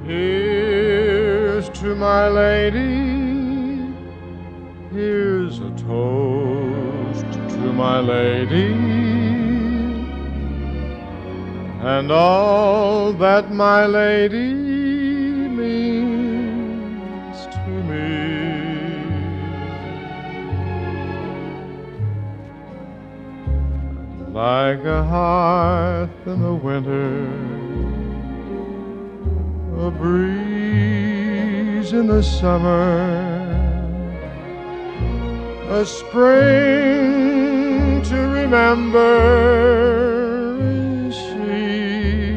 Here's to my lady, here's a toast to my lady, and all that my lady means to me. Like a hearth in the winter, a breeze in the summer, a spring to remember is she.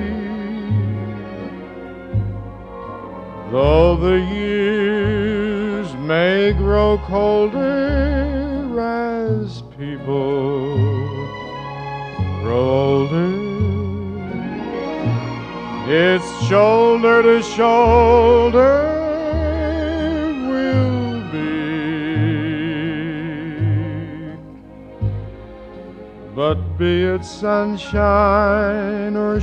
Though the years may grow colder as people grow older, it's shoulder to shoulder we'll be. But be it sunshine or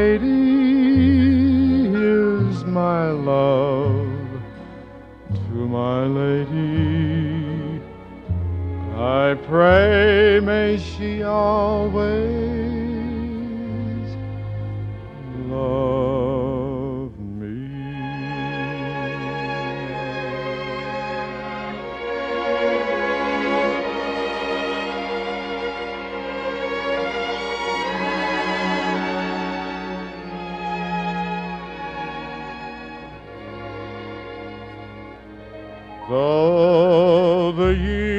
shady, here's my love to my lady. I pray may she always love me. Though the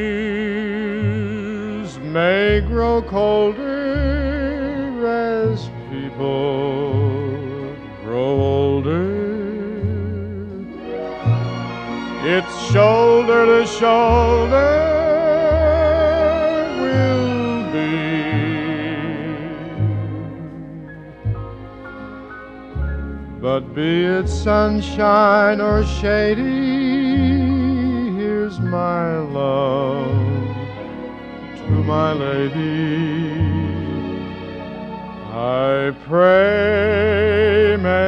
years may grow colder as people grow older, it's shoulder to shoulder we'll be. But be it sunshine or shady, here's my love to my lady. I pray may